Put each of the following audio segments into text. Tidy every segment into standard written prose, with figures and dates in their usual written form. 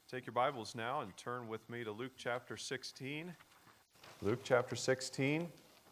Take your Bibles now and turn with me to Luke chapter 16. Luke chapter 16.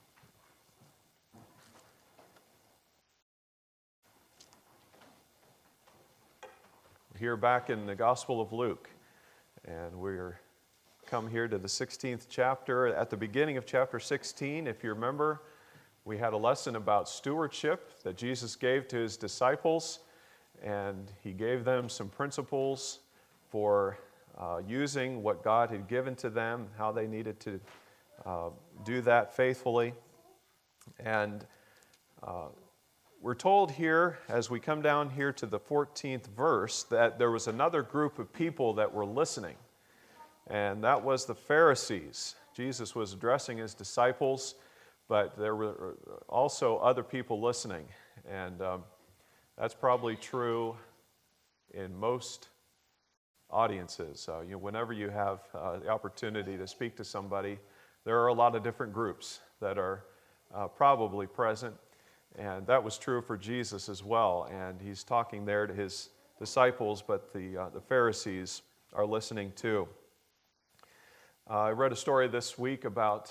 We're here back in the Gospel of Luke, and we're come here to the 16th chapter. At the beginning of chapter 16, if you remember, we had a lesson about stewardship that Jesus gave to his disciples, and he gave them some principles for using what God had given to them, how they needed to do that faithfully. And we're told here, as we come down here to the 14th verse, that there was another group of people that were listening, and that was the Pharisees. Jesus was addressing his disciples, but there were also other people listening, and that's probably true in most audiences. Whenever you have the opportunity to speak to somebody, there are a lot of different groups that are probably present, and that was true for Jesus as well. And he's talking there to his disciples, but the Pharisees are listening too. I read a story this week about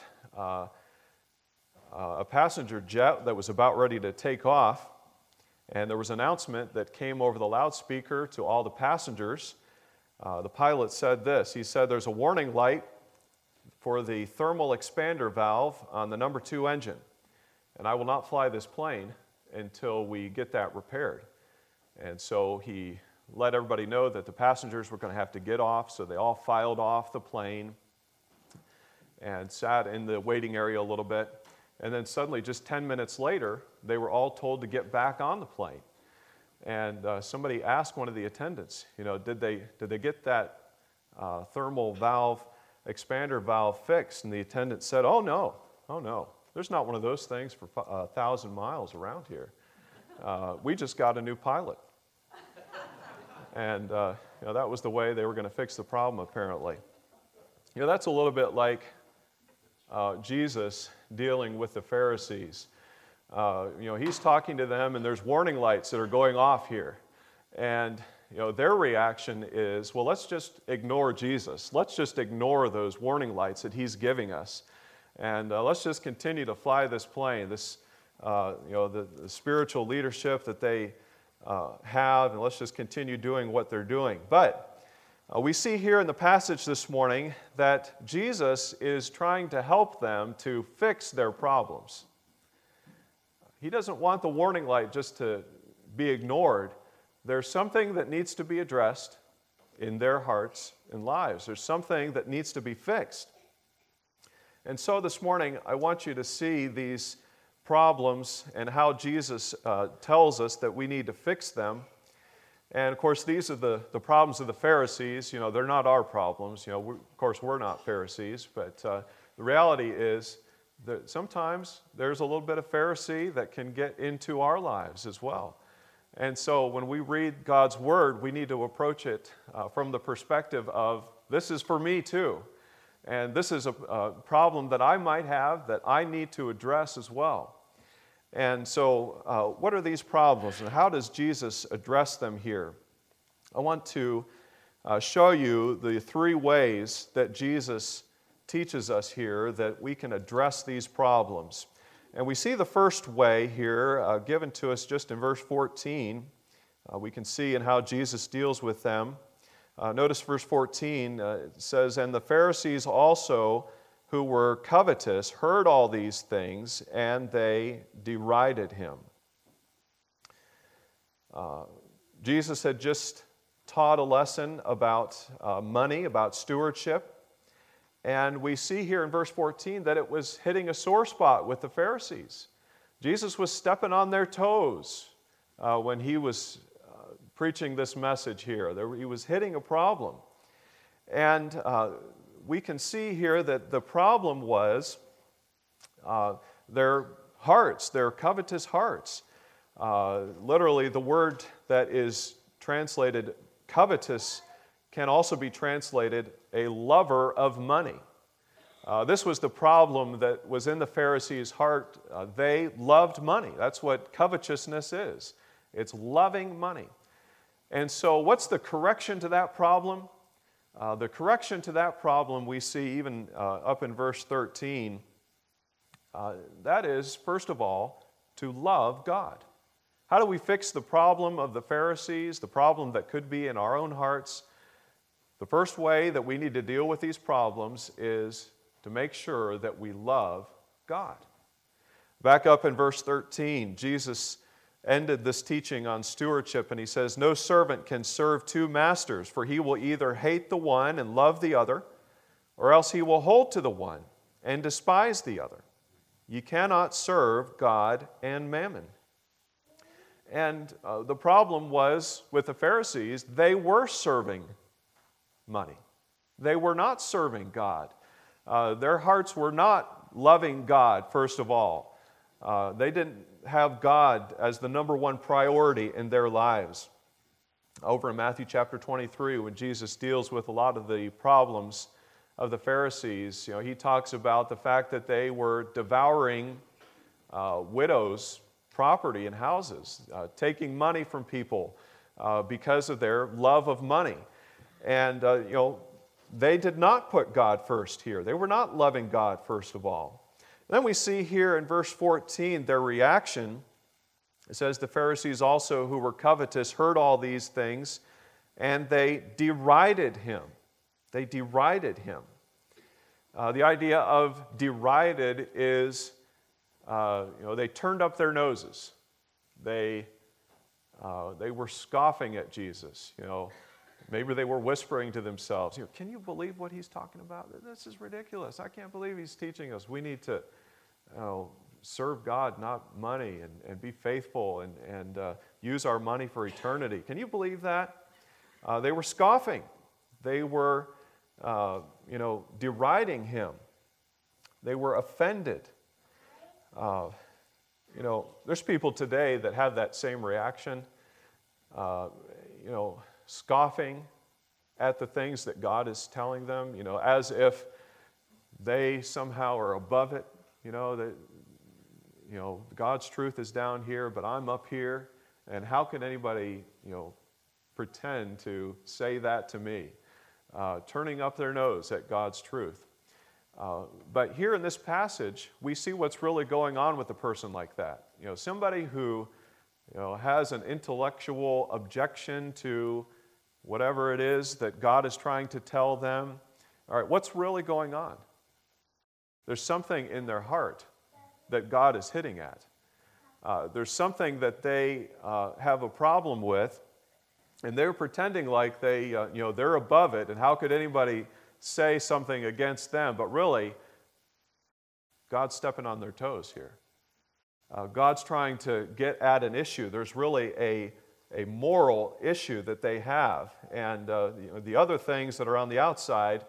a passenger jet that was about ready to take off, and there was an announcement that came over the loudspeaker to all the passengers. The pilot said this. He said, "There's a warning light for the thermal expander valve on the number 2 engine, and I will not fly this plane until we get that repaired." And so he let everybody know that the passengers were going to have to get off, so they all filed off the plane and sat in the waiting area a little bit. And then suddenly, just 10 minutes later, they were all told to get back on the plane. And somebody asked one of the attendants, did they get that thermal valve, expander valve fixed? And the attendant said, oh no, there's not one of those things for 1,000 miles around here. We just got a new pilot. And that was the way they were going to fix the problem, apparently. That's a little bit like Jesus dealing with the Pharisees. He's talking to them, and there's warning lights that are going off here. And, their reaction is, well, let's just ignore Jesus. Let's just ignore those warning lights that he's giving us. And let's just continue to fly this plane, the spiritual leadership that they have, and let's just continue doing what they're doing. But we see here in the passage this morning that Jesus is trying to help them to fix their problems. He doesn't want the warning light just to be ignored. There's something that needs to be addressed in their hearts and lives. There's something that needs to be fixed. And so this morning, I want you to see these problems and how Jesus tells us that we need to fix them. And of course, these are the problems of the Pharisees. They're not our problems. Of course, we're not Pharisees, but the reality is that sometimes there's a little bit of Pharisee that can get into our lives as well. And so when we read God's Word, we need to approach it from the perspective of, this is for me too. And this is a problem that I might have that I need to address as well. And so what are these problems, and how does Jesus address them here? I want to show you the 3 ways that Jesus teaches us here that we can address these problems. And we see the first way here given to us just in verse 14. We can see in how Jesus deals with them. Notice verse 14, it says, "And the Pharisees also, who were covetous, heard all these things, and they derided him." Jesus had just taught a lesson about money, about stewardship. And we see here in verse 14 that it was hitting a sore spot with the Pharisees. Jesus was stepping on their toes when he was preaching this message here. He was hitting a problem. And we can see here that the problem was their hearts, their covetous hearts. Literally, the word that is translated covetous can also be translated a lover of money. This was the problem that was in the Pharisees' heart. They loved money. That's what covetousness is. It's loving money. And so what's the correction to that problem? The correction to that problem we see even up in verse 13. That is, first of all, to love God. How do we fix the problem of the Pharisees, the problem that could be in our own hearts? The first way that we need to deal with these problems is to make sure that we love God. Back up in verse 13, Jesus ended this teaching on stewardship, and he says, "No servant can serve two masters, for he will either hate the one and love the other, or else he will hold to the one and despise the other. You cannot serve God and mammon." And the problem was with the Pharisees, they were serving money. They were not serving God. Their hearts were not loving God, first of all. They didn't have God as the number one priority in their lives. Over in Matthew chapter 23, when Jesus deals with a lot of the problems of the Pharisees, he talks about the fact that they were devouring widows' property and houses, taking money from people because of their love of money. And, they did not put God first here. They were not loving God first of all. Then we see here in verse 14 their reaction. It says, "The Pharisees also who were covetous heard all these things, and they derided him." They derided him. The idea of derided is, they turned up their noses. They were scoffing at Jesus. Maybe they were whispering to themselves, "Can you believe what he's talking about? This is ridiculous. I can't believe he's teaching us. We need to serve God, not money, and be faithful and use our money for eternity." Can you believe that? They were scoffing. They were, deriding him. They were offended. There's people today that have that same reaction, scoffing at the things that God is telling them, as if they somehow are above it. God's truth is down here, but I'm up here, and how can anybody, pretend to say that to me? Turning up their nose at God's truth. But here in this passage, we see what's really going on with a person like that. Somebody who, has an intellectual objection to whatever it is that God is trying to tell them. All right, what's really going on? There's something in their heart that God is hitting at. There's something that they have a problem with, and they're pretending like they're above it, and how could anybody say something against them? But really, God's stepping on their toes here. God's trying to get at an issue. There's really a moral issue that they have, and the other things that are on the outside,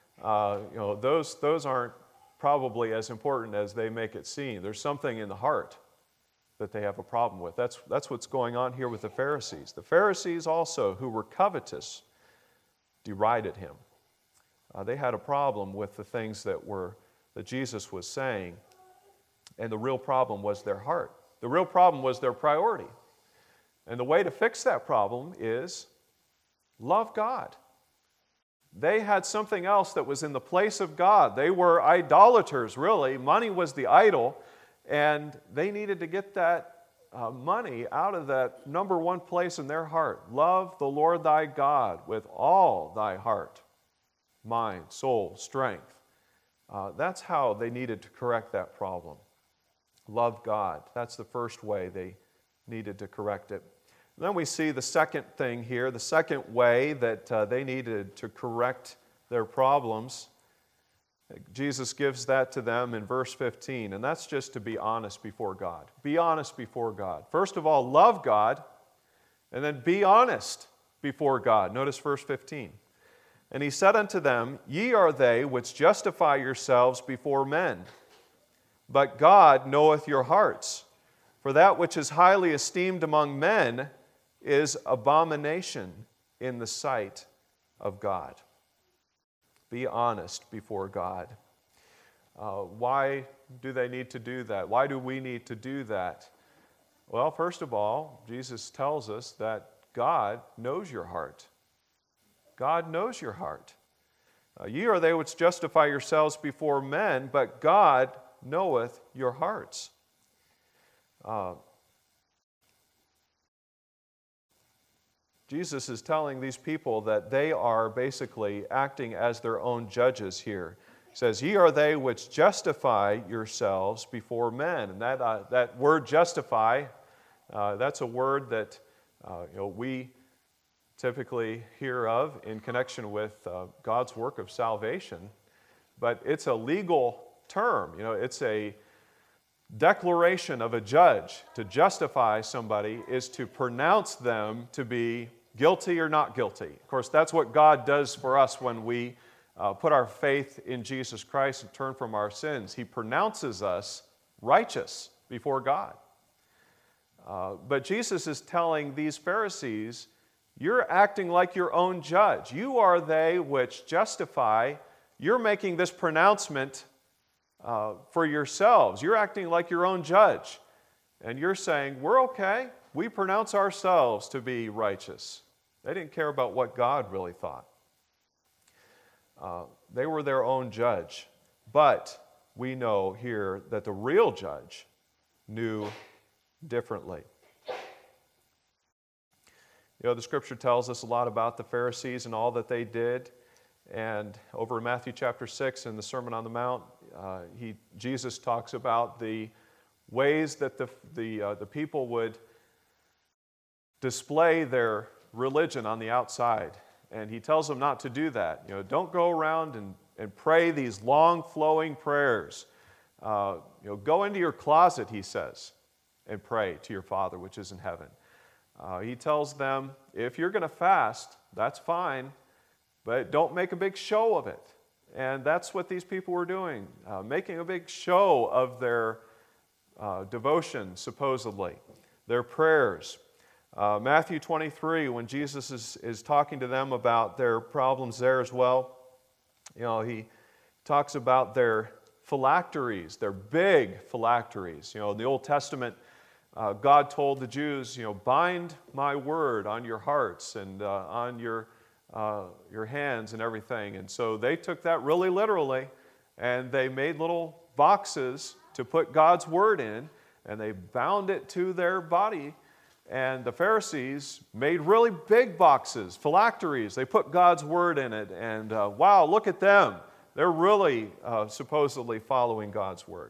those aren't probably as important as they make it seem. There's something in the heart that they have a problem with. That's what's going on here with the Pharisees. The Pharisees also, who were covetous, derided him. They had a problem with the things that Jesus was saying, and the real problem was their heart. The real problem was their priority. And the way to fix that problem is love God. They had something else that was in the place of God. They were idolaters, really. Money was the idol, and they needed to get that money out of that number one place in their heart. Love the Lord thy God with all thy heart, mind, soul, strength. That's how they needed to correct that problem. Love God. That's the first way they needed to correct it. Then we see the second thing here, the second way that they needed to correct their problems. Jesus gives that to them in verse 15, and that's just to be honest before God. Be honest before God. First of all, love God, and then be honest before God. Notice verse 15. "And he said unto them, Ye are they which justify yourselves before men, but God knoweth your hearts. For that which is highly esteemed among men is abomination in the sight of God." Be honest before God. Why do they need to do that? Why do we need to do that? Well, first of all, Jesus tells us that God knows your heart. God knows your heart. Ye are they which justify yourselves before men, but God knoweth your hearts. Jesus is telling these people that they are basically acting as their own judges here. He says, ye are they which justify yourselves before men. And that word justify, that's a word that we typically hear of in connection with God's work of salvation. But it's a legal term. It's a declaration of a judge. To justify somebody is to pronounce them to be guilty or not guilty. Of course, that's what God does for us when we put our faith in Jesus Christ and turn from our sins. He pronounces us righteous before God. But Jesus is telling these Pharisees, you're acting like your own judge. You are they which justify. You're making this pronouncement for yourselves. You're acting like your own judge. And you're saying, we're okay. We pronounce ourselves to be righteous. They didn't care about what God really thought. They were their own judge. But we know here that the real judge knew differently. The Scripture tells us a lot about the Pharisees and all that they did. And over in Matthew chapter 6 in the Sermon on the Mount, Jesus talks about the ways that the people would display their religion on the outside. And he tells them not to do that. Don't go around and pray these long flowing prayers. Go into your closet, he says, and pray to your Father which is in heaven. He tells them, if you're going to fast, that's fine, but don't make a big show of it. And that's what these people were doing, making a big show of their devotion, supposedly, their prayers. Matthew 23, when Jesus is talking to them about their problems there as well, he talks about their phylacteries, their big phylacteries. In the Old Testament, God told the Jews, bind my word on your hearts and on your hands and everything. And so they took that really literally, and they made little boxes to put God's word in, and they bound it to their body. And the Pharisees made really big boxes, phylacteries. They put God's word in it, and wow, look at them. They're really supposedly following God's word.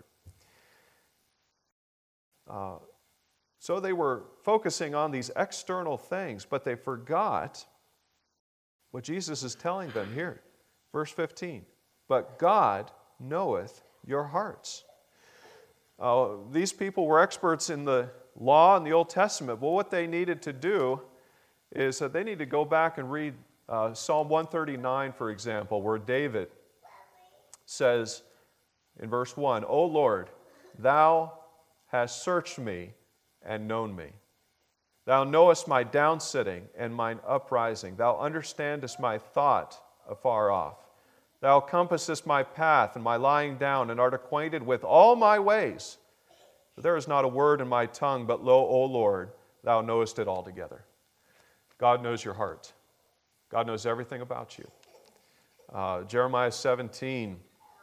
So they were focusing on these external things, but they forgot what Jesus is telling them here. Verse 15, but God knoweth your hearts. These people were experts in the law in the Old Testament. Well, what they needed to do is that they need to go back and read Psalm 139, for example, where David says in verse 1, O Lord, thou hast searched me and known me. Thou knowest my downsitting and mine uprising. Thou understandest my thought afar off. Thou compassest my path and my lying down, and art acquainted with all my ways. For there is not a word in my tongue, but lo, O Lord, thou knowest it altogether. God knows your heart. God knows everything about you. Jeremiah 17,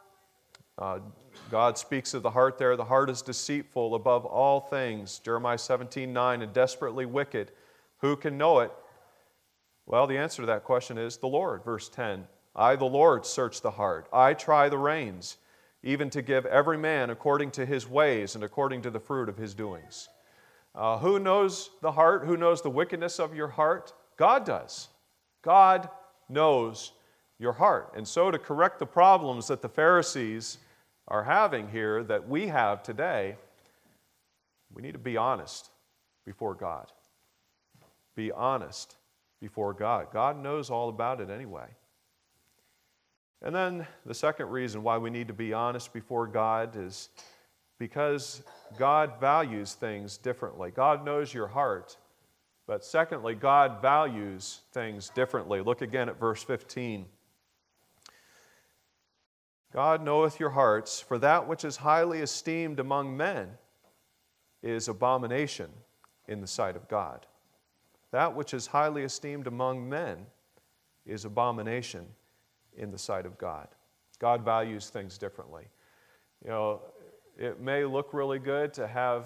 God speaks of the heart there. The heart is deceitful above all things. Jeremiah 17:9, and desperately wicked. Who can know it? Well, the answer to that question is the Lord. Verse 10, I, the Lord, search the heart. I try the reins, even to give every man according to his ways and according to the fruit of his doings. Who knows the heart? Who knows the wickedness of your heart? God does. God knows your heart. And so to correct the problems that the Pharisees are having here, that we have today, we need to be honest before God. Be honest before God. God knows all about it anyway. And then the second reason why we need to be honest before God is because God values things differently. God knows your heart, but secondly, God values things differently. Look again at verse 15. God knoweth your hearts, for that which is highly esteemed among men is abomination in the sight of God. That which is highly esteemed among men is abomination in the sight of God. God values things differently. You know, it may look really good to have,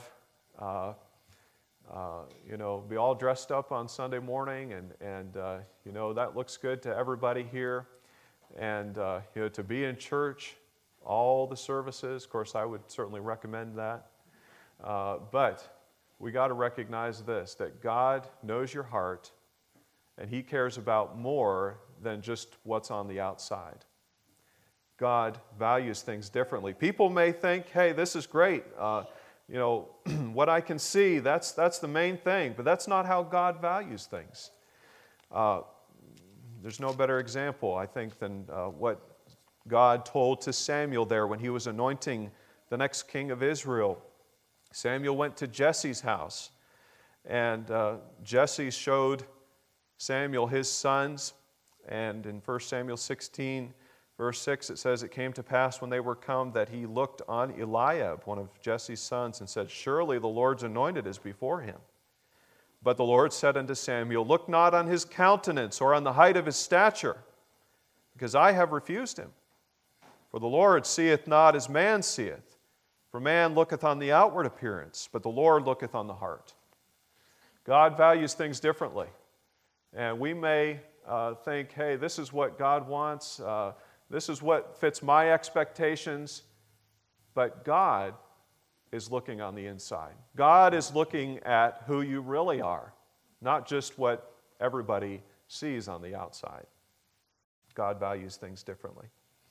be all dressed up on Sunday morning, and that looks good to everybody here. And, to be in church, all the services, of course, I would certainly recommend that. But we got to recognize this, that God knows your heart, and He cares about more than just what's on the outside. God values things differently. People may think, hey, this is great. What I can see, that's the main thing. But that's not how God values things. There's no better example, I think, than what God told to Samuel there when he was anointing the next king of Israel. Samuel went to Jesse's house, and Jesse showed Samuel his sons. And in 1 Samuel 16, verse 6, it says, "It came to pass when they were come that he looked on Eliab, one of Jesse's sons, and said, Surely the Lord's anointed is before him. But the Lord said unto Samuel, Look not on his countenance or on the height of his stature, because I have refused him. For the Lord seeth not as man seeth. For man looketh on the outward appearance, but the Lord looketh on the heart." God values things differently. And we may think, hey, this is what God wants. This is what fits my expectations. But God is looking on the inside. God is looking at who you really are, not just what everybody sees on the outside. God values things differently.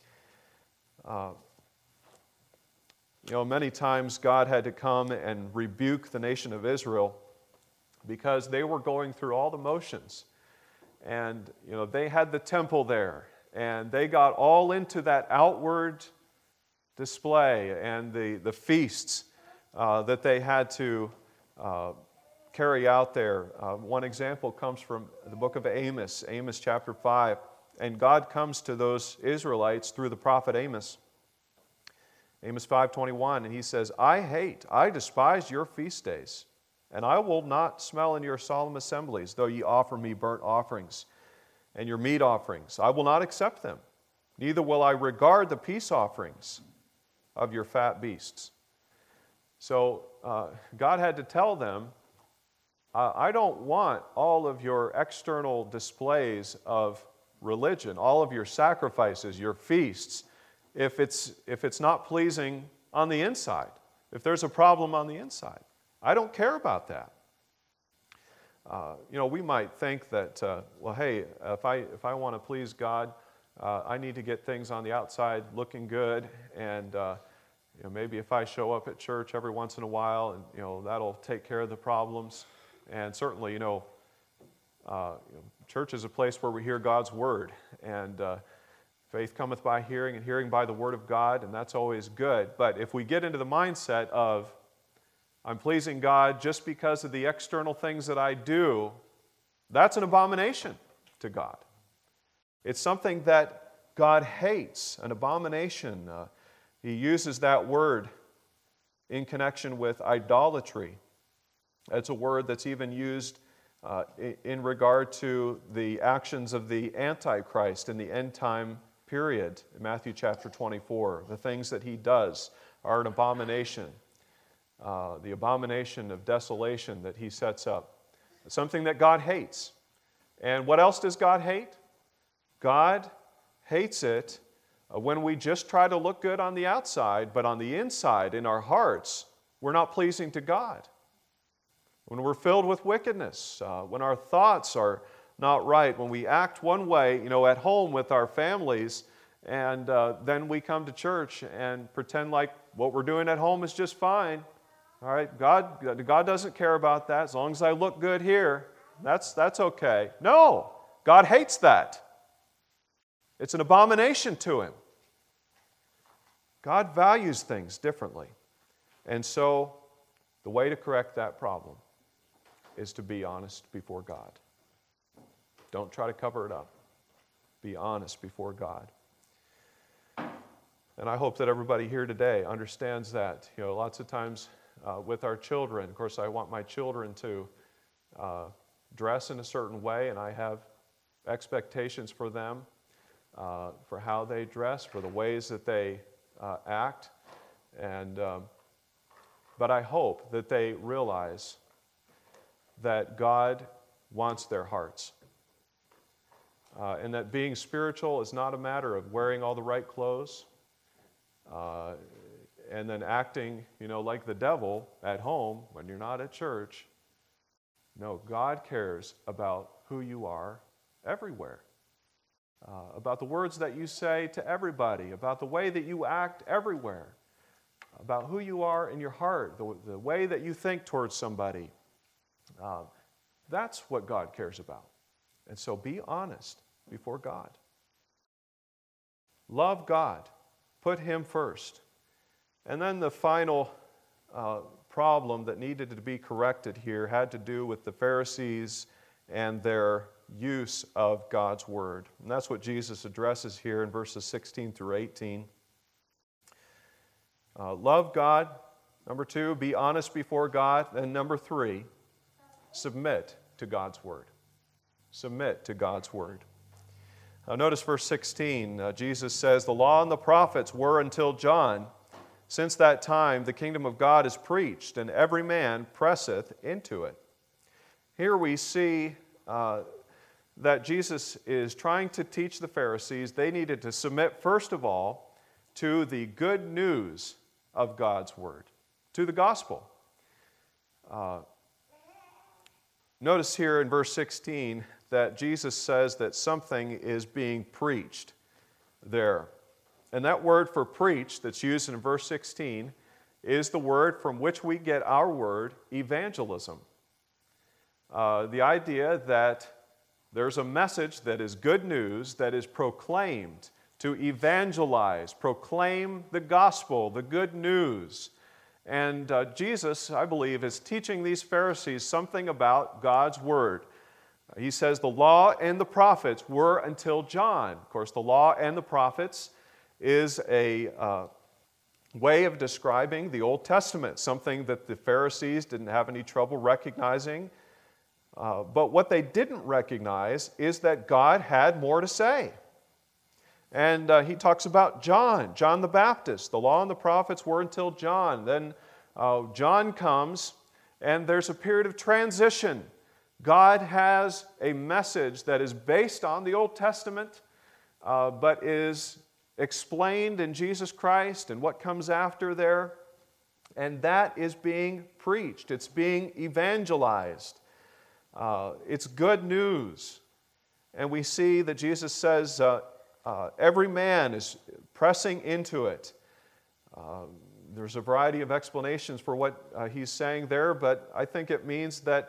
Many times God had to come and rebuke the nation of Israel because they were going through all the motions. And, they had the temple there, and they got all into that outward display and the feasts that they had to carry out there. One example comes from the book of Amos, Amos chapter 5. And God comes to those Israelites through the prophet Amos. Amos 5:21, and he says, I despise your feast days, and I will not smell in your solemn assemblies, though ye offer me burnt offerings and your meat offerings. I will not accept them, neither will I regard the peace offerings of your fat beasts. So God had to tell them, I don't want all of your external displays of religion, all of your sacrifices, your feasts, if it's not pleasing on the inside, if there's a problem on the inside. I don't care about that. We might think that, hey, if I want to please God, I need to get things on the outside looking good, and maybe if I show up at church every once in a while, and that'll take care of the problems. And certainly, church is a place where we hear God's word, and faith cometh by hearing, and hearing by the word of God, and that's always good. But if we get into the mindset of, I'm pleasing God just because of the external things that I do, that's an abomination to God. It's something that God hates, an abomination. He uses that word in connection with idolatry. It's a word that's even used in regard to the actions of the Antichrist in the end time period. In Matthew chapter 24, the things that he does are an abomination. The abomination of desolation that he sets up. It's something that God hates. And what else does God hate? God hates it when we just try to look good on the outside, but on the inside, in our hearts, we're not pleasing to God. When we're filled with wickedness, when our thoughts are not right, when we act one way, at home with our families, and then we come to church and pretend like what we're doing at home is just fine. All right, God doesn't care about that. As long as I look good here, that's okay. No, God hates that. It's an abomination to Him. God values things differently. And so, the way to correct that problem is to be honest before God. Don't try to cover it up. Be honest before God. And I hope that everybody here today understands that. Lots of times with our children, of course, I want my children to dress in a certain way, and I have expectations for them. for how they dress, for the ways that they act. But I hope that they realize that God wants their hearts. And that being spiritual is not a matter of wearing all the right clothes and then acting, like the devil at home when you're not at church. No, God cares about who you are everywhere, about the words that you say to everybody, about the way that you act everywhere, about who you are in your heart, the way that you think towards somebody. That's what God cares about. And so be honest before God. Love God. Put Him first. And then the final problem that needed to be corrected here had to do with the Pharisees and their use of God's Word. And that's what Jesus addresses here in verses 16 through 18. Love God. Number 2, be honest before God. And number 3, submit to God's Word. Submit to God's Word. Notice verse 16. Jesus says, "The law and the prophets were until John. Since that time the kingdom of God is preached, and every man presseth into it." Here we see that Jesus is trying to teach the Pharisees they needed to submit, first of all, to the good news of God's Word, to the gospel. Notice here in verse 16 that Jesus says that something is being preached there. And that word for preach that's used in verse 16 is the word from which we get our word evangelism. The idea that there's a message that is good news that is proclaimed to evangelize, proclaim the gospel, the good news. And Jesus, I believe, is teaching these Pharisees something about God's Word. He says the law and the prophets were until John. Of course, the law and the prophets is a way of describing the Old Testament, something that the Pharisees didn't have any trouble recognizing. But what they didn't recognize is that God had more to say. And he talks about John the Baptist. The law and the prophets were until John. Then John comes, and there's a period of transition. God has a message that is based on the Old Testament, but is explained in Jesus Christ and what comes after there. And that is being preached. It's being evangelized. It's good news. And we see that Jesus says every man is pressing into it. There's a variety of explanations for what he's saying there, but I think it means that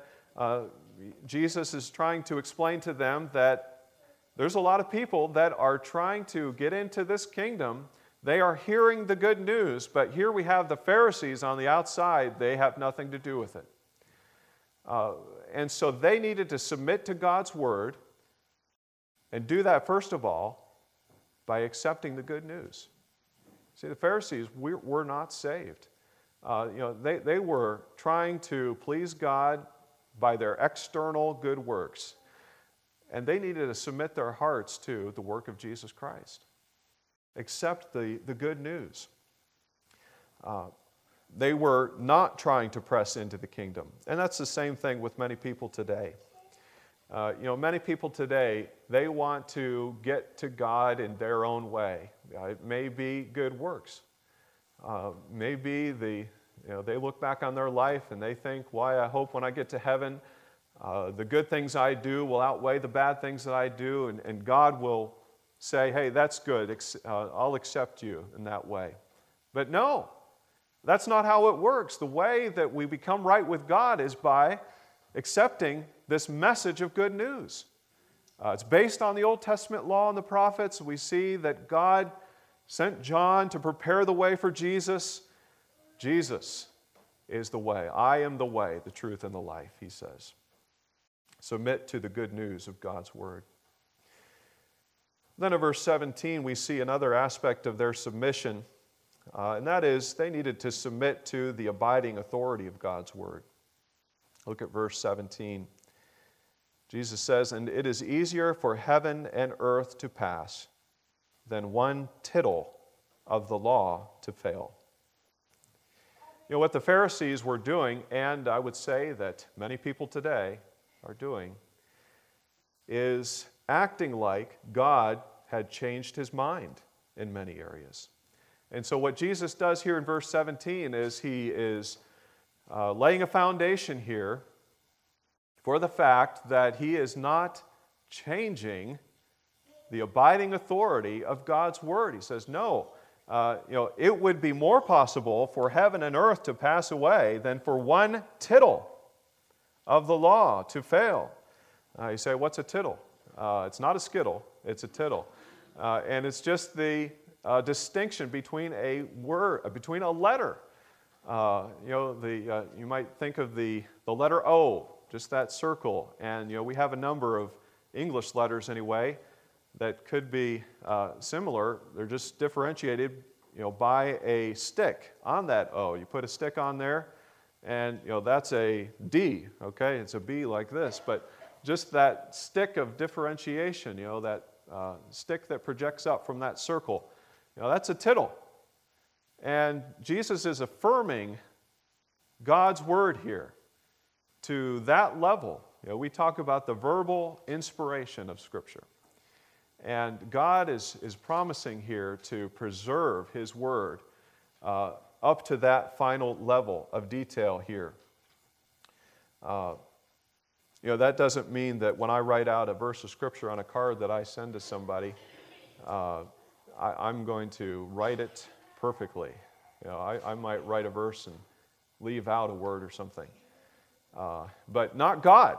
Jesus is trying to explain to them that there's a lot of people that are trying to get into this kingdom. They are hearing the good news, but here we have the Pharisees on the outside. They have nothing to do with it. And so they needed to submit to God's Word and do that, first of all, by accepting the good news. See, the Pharisees were not saved. They were trying to please God by their external good works. And they needed to submit their hearts to the work of Jesus Christ. Accept the good news. They were not trying to press into the kingdom. And that's the same thing with many people today. Many people today, they want to get to God in their own way. It may be good works. Maybe they look back on their life and they think, why, I hope when I get to heaven, the good things I do will outweigh the bad things that I do, and God will say, hey, that's good, I'll accept you in that way. But no, that's not how it works. The way that we become right with God is by accepting this message of good news. It's based on the Old Testament law and the prophets. We see that God sent John to prepare the way for Jesus. Jesus is the way. I am the way, the truth, and the life, he says. Submit to the good news of God's Word. Then in verse 17, we see another aspect of their submission, and that is they needed to submit to the abiding authority of God's Word. Look at verse 17. Jesus says, "And it is easier for heaven and earth to pass than one tittle of the law to fail. You know, what the Pharisees were doing, and I would say that many people today are doing, is acting like God had changed his mind in many areas. And so what Jesus does here in verse 17 is he is laying a foundation here for the fact that he is not changing the abiding authority of God's Word. He says, no, it would be more possible for heaven and earth to pass away than for one tittle of the law to fail. You say, what's a tittle? It's not a skittle, it's a tittle. And it's just the distinction between a word, between a letter. You might think of the letter O, just that circle. And we have a number of English letters anyway that could be similar. They're just differentiated, by a stick on that O. You put a stick on there, and that's a D. Okay, it's a B like this, but just that stick of differentiation, that stick that projects up from that circle, that's a tittle. And Jesus is affirming God's Word here to that level. We talk about the verbal inspiration of Scripture. And God is promising here to preserve His Word up to that final level of detail here. That doesn't mean that when I write out a verse of Scripture on a card that I send to somebody, I'm going to write it perfectly. I might write a verse and leave out a word or something. But not God.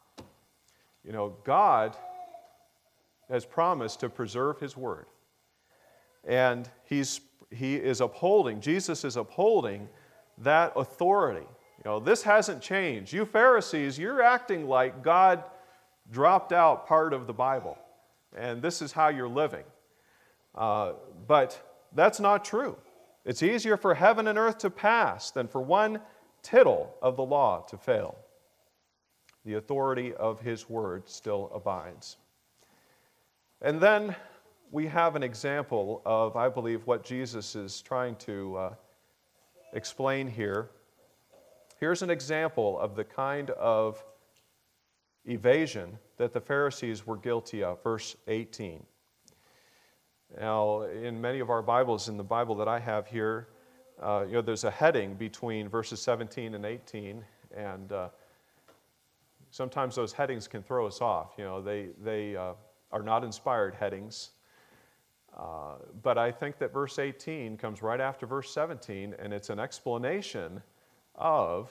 God has promised to preserve His Word. And Jesus is upholding that authority. This hasn't changed. You Pharisees, you're acting like God dropped out part of the Bible, and this is how you're living. But that's not true. It's easier for heaven and earth to pass than for one tittle of the law to fail. The authority of His Word still abides. And then we have an example of, I believe, what Jesus is trying to explain here. Here's an example of the kind of evasion that the Pharisees were guilty of. Verse 18. Now, in many of our Bibles, in the Bible that I have here, there's a heading between verses 17 and 18, and sometimes those headings can throw us off. They are not inspired headings. But I think that verse 18 comes right after verse 17, and it's an explanation of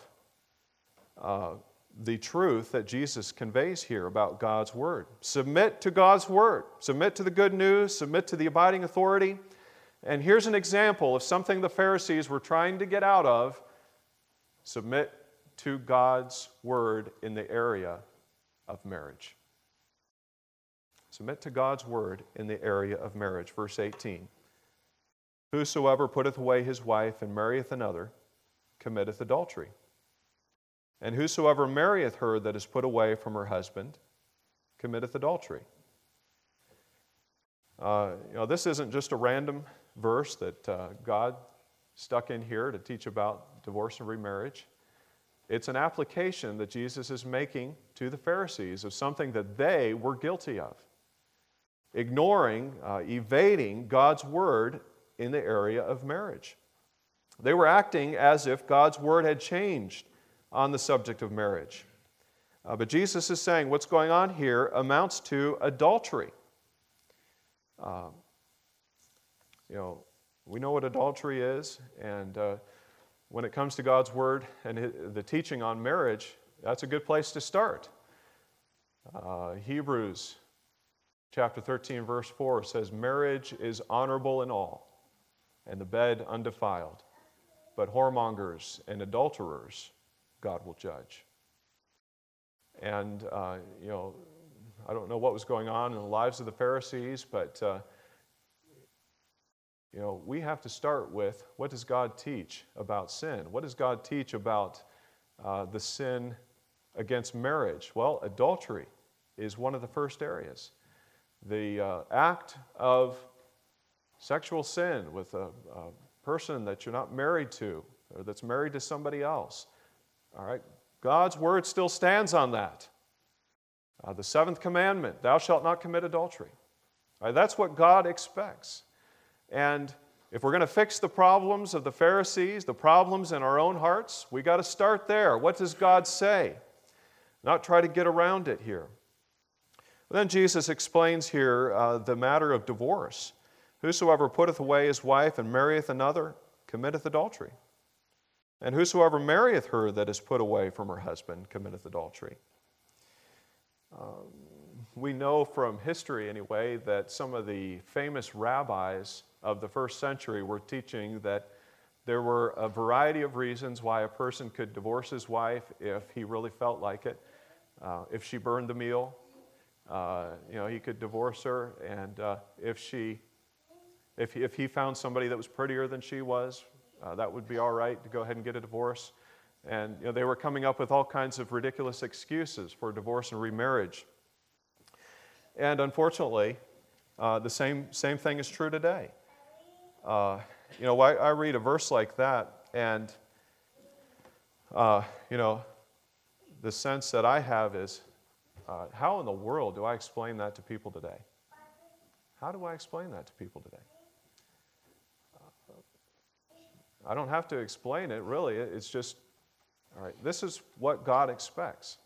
the truth that Jesus conveys here about God's Word. Submit to God's Word. Submit to the good news. Submit to the abiding authority. And here's an example of something the Pharisees were trying to get out of. Submit to God's Word in the area of marriage. Submit to God's Word in the area of marriage. Verse 18. Whosoever putteth away his wife and marrieth another committeth adultery. And whosoever marrieth her that is put away from her husband committeth adultery. This isn't just a random verse that God stuck in here to teach about divorce and remarriage. It's an application that Jesus is making to the Pharisees of something that they were guilty of. Ignoring, evading God's Word in the area of marriage. They were acting as if God's Word had changed on the subject of marriage. But Jesus is saying what's going on here amounts to adultery. We know what adultery is, and when it comes to God's Word and the teaching on marriage, that's a good place to start. Hebrews chapter 13, verse 4 says, marriage is honorable in all, and the bed undefiled, but whoremongers and adulterers God will judge. And, I don't know what was going on in the lives of the Pharisees, but, we have to start with, what does God teach about sin? What does God teach about the sin against marriage? Well, adultery is one of the first areas. The act of sexual sin with a person that you're not married to or that's married to somebody else. All right? God's word still stands on that. The seventh commandment, thou shalt not commit adultery. All right, that's what God expects. And if we're going to fix the problems of the Pharisees, the problems in our own hearts, we got to start there. What does God say? Not try to get around it here. Then Jesus explains here the matter of divorce. Whosoever putteth away his wife and marrieth another committeth adultery. And whosoever marrieth her that is put away from her husband committeth adultery. We know from history anyway that some of the famous rabbis of the first century were teaching that there were a variety of reasons why a person could divorce his wife if he really felt like it. If she burned the meal, he could divorce her, and if he found somebody that was prettier than she was, that would be all right to go ahead and get a divorce. And they were coming up with all kinds of ridiculous excuses for divorce and remarriage. And unfortunately, the same thing is true today. I read a verse like that, and the sense that I have is, how in the world do I explain that to people today? How do I explain that to people today? I don't have to explain it, really. It's just, all right, this is what God expects.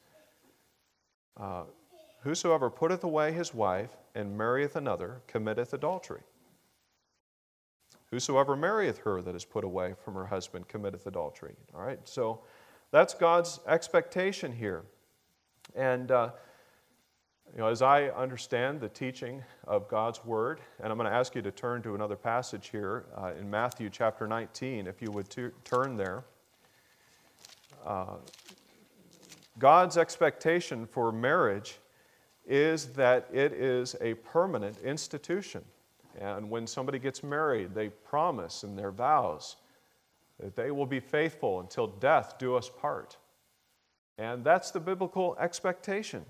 Whosoever putteth away his wife and marrieth another committeth adultery. Whosoever marrieth her that is put away from her husband committeth adultery. All right, so that's God's expectation here. And as I understand the teaching of God's Word, and I'm going to ask you to turn to another passage here in Matthew chapter 19, if you would turn there. God's expectation for marriage is that it is a permanent institution. And when somebody gets married, they promise in their vows that they will be faithful until death do us part. And that's the biblical expectation.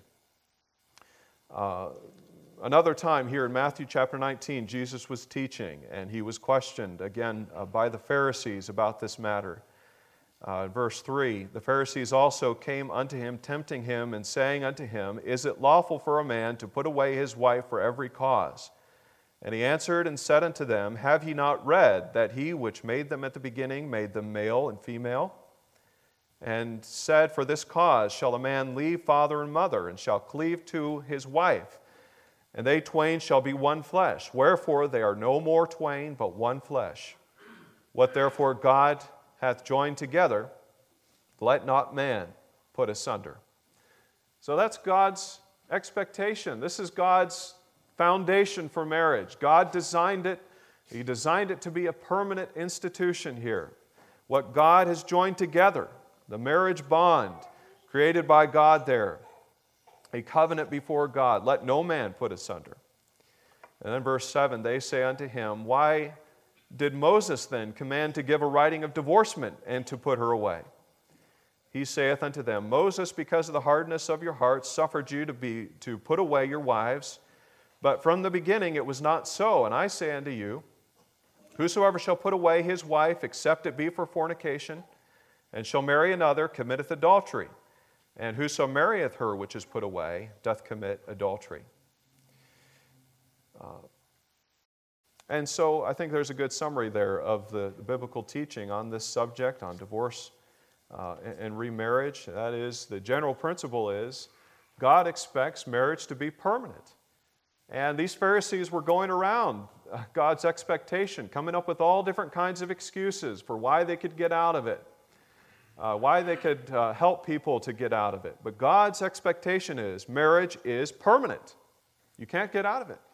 Another time here in Matthew chapter 19, Jesus was teaching, and he was questioned again by the Pharisees about this matter. Verse 3, the Pharisees also came unto him, tempting him, and saying unto him, Is it lawful for a man to put away his wife for every cause? And he answered and said unto them, Have ye not read that he which made them at the beginning made them male and female? And said, For this cause shall a man leave father and mother, and shall cleave to his wife, and they twain shall be one flesh. Wherefore they are no more twain, but one flesh. What therefore God hath joined together, let not man put asunder. So that's God's expectation. This is God's foundation for marriage. God designed it. He designed it to be a permanent institution here. What God has joined together, the marriage bond created by God there, a covenant before God, let no man put asunder. And then verse 7, they say unto him, Why did Moses then command to give a writing of divorcement and to put her away? He saith unto them, Moses, because of the hardness of your hearts, suffered you to put away your wives, but from the beginning it was not so. And I say unto you, whosoever shall put away his wife, except it be for fornication, and shall marry another, committeth adultery. And whoso marrieth her which is put away, doth commit adultery. And so I think there's a good summary there of the biblical teaching on this subject, on divorce and remarriage. That is, the general principle is God expects marriage to be permanent. And these Pharisees were going around God's expectation, coming up with all different kinds of excuses for why they could get out of it, why they could help people to get out of it. But God's expectation is marriage is permanent. You can't get out of it.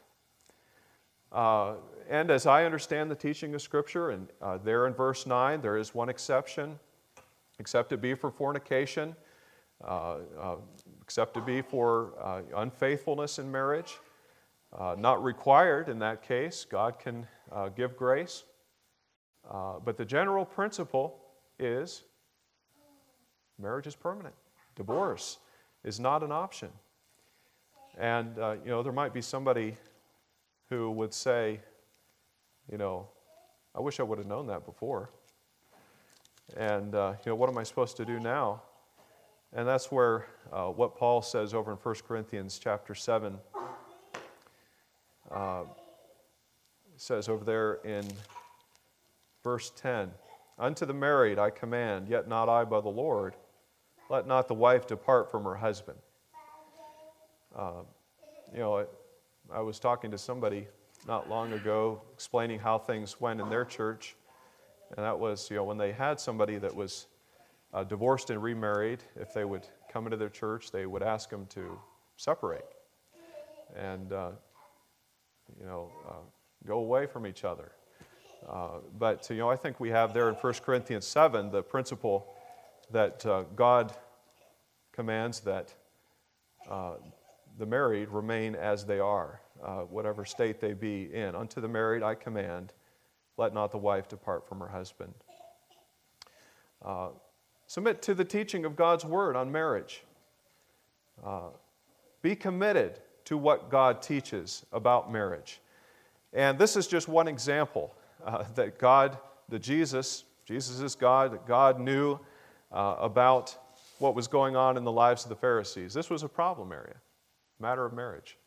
And as I understand the teaching of Scripture, and there in verse 9, there is one exception, except it be for fornication, except it be for unfaithfulness in marriage. Not required in that case. God can give grace. But the general principle is marriage is permanent. Divorce is not an option. And, there might be somebody who would say, I wish I would have known that before. And, what am I supposed to do now? And that's where what Paul says over in 1 Corinthians chapter 7 says over there in verse 10, "Unto the married I command, yet not I by the Lord, let not the wife depart from her husband." I was talking to somebody not long ago explaining how things went in their church. And that was, when they had somebody that was divorced and remarried, if they would come into their church, they would ask them to separate and, go away from each other. But I think we have there in 1 Corinthians 7 the principle that God commands that the married remain as they are, whatever state they be in. "Unto the married I command, let not the wife depart from her husband." Submit to the teaching of God's Word on marriage. Be committed to what God teaches about marriage. And this is just one example that Jesus is God, that God knew about what was going on in the lives of the Pharisees. This was a problem area, matter of marriage.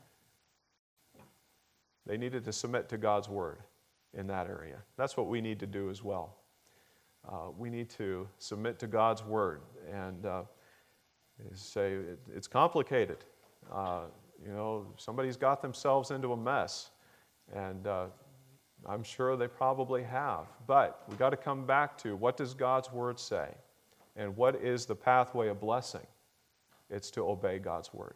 They needed to submit to God's Word in that area. That's what we need to do as well. We need to submit to God's Word and say it's complicated. Somebody's got themselves into a mess, and I'm sure they probably have. But we've got to come back to what does God's Word say, and what is the pathway of blessing? It's to obey God's Word.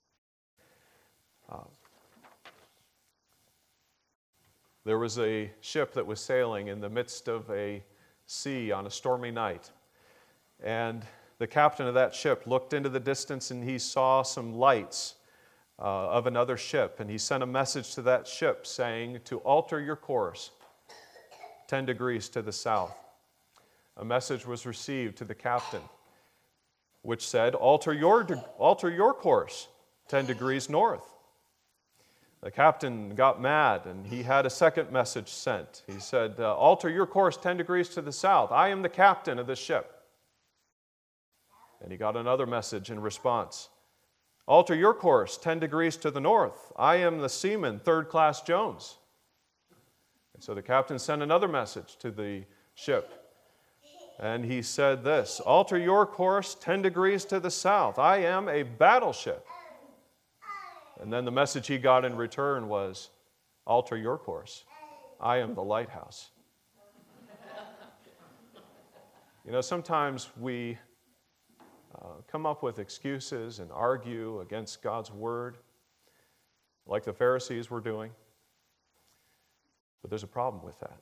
There was a ship that was sailing in the midst of a sea on a stormy night. And the captain of that ship looked into the distance and he saw some lights of another ship. And he sent a message to that ship saying to alter your course 10 degrees to the south. A message was received to the captain, which said, alter your course 10 degrees north. The captain got mad, and he had a second message sent. He said, alter your course 10 degrees to the south. I am the captain of this ship. And he got another message in response. Alter your course 10 degrees to the north. I am the seaman, third class Jones. And so the captain sent another message to the ship. And he said this, alter your course 10 degrees to the south. I am a battleship. And then the message he got in return was, alter your course. I am the lighthouse. Sometimes we come up with excuses and argue against God's Word, like the Pharisees were doing. But there's a problem with that.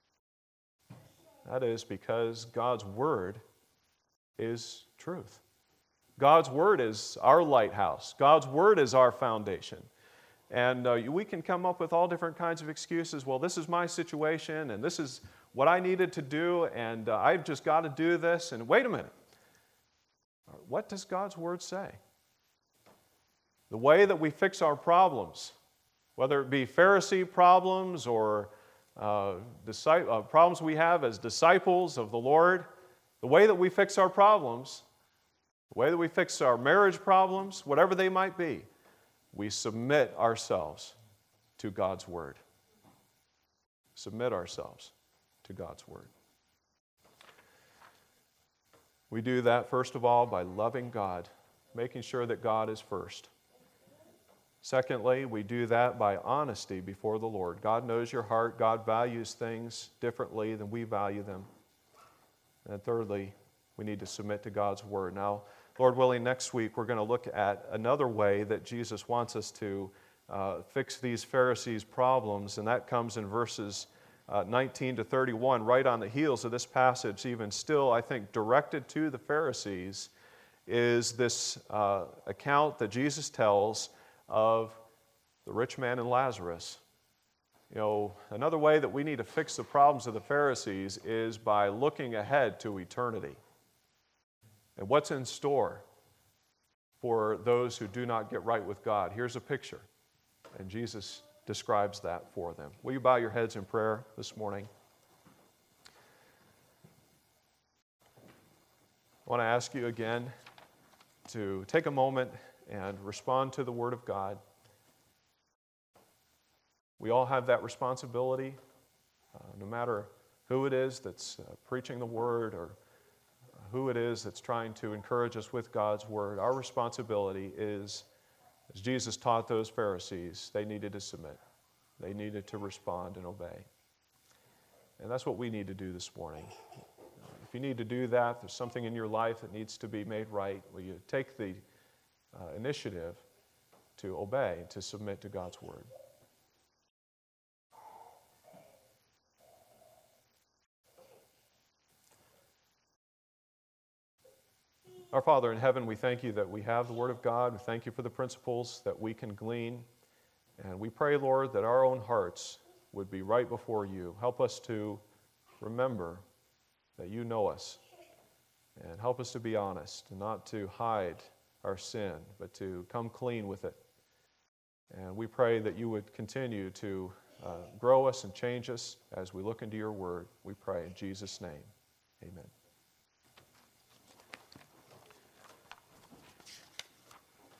That is because God's Word is truth. God's Word is our lighthouse. God's Word is our foundation. And we can come up with all different kinds of excuses. Well, this is my situation, and this is what I needed to do, and I've just got to do this. And wait a minute. What does God's Word say? The way that we fix our problems, whether it be Pharisee problems or problems we have as disciples of the Lord, the way that we fix our problems, the way that we fix our marriage problems, whatever they might be, we submit ourselves to God's Word. Submit ourselves to God's Word. We do that, first of all, by loving God, making sure that God is first. Secondly, we do that by honesty before the Lord. God knows your heart. God values things differently than we value them. And thirdly, we need to submit to God's Word. Now, Lord willing, next week we're going to look at another way that Jesus wants us to fix these Pharisees' problems, and that comes in verses 19 to 31, right on the heels of this passage, even still, I think, directed to the Pharisees, is this account that Jesus tells of the rich man and Lazarus. Another way that we need to fix the problems of the Pharisees is by looking ahead to eternity. And what's in store for those who do not get right with God? Here's a picture. And Jesus describes that for them. Will you bow your heads in prayer this morning? I want to ask you again to take a moment and respond to the Word of God. We all have that responsibility, no matter who it is that's preaching the Word or who it is that's trying to encourage us with God's Word. Our responsibility is, as Jesus taught those Pharisees, they needed to submit. They needed to respond and obey. And that's what we need to do this morning. If you need to do that, there's something in your life that needs to be made right, will you take the initiative to obey, to submit to God's Word. Our Father in heaven, we thank you that we have the Word of God. We thank you for the principles that we can glean. And we pray, Lord, that our own hearts would be right before you. Help us to remember that you know us. And help us to be honest and not to hide our sin, but to come clean with it. And we pray that you would continue to grow us and change us as we look into your Word. We pray in Jesus' name. Amen.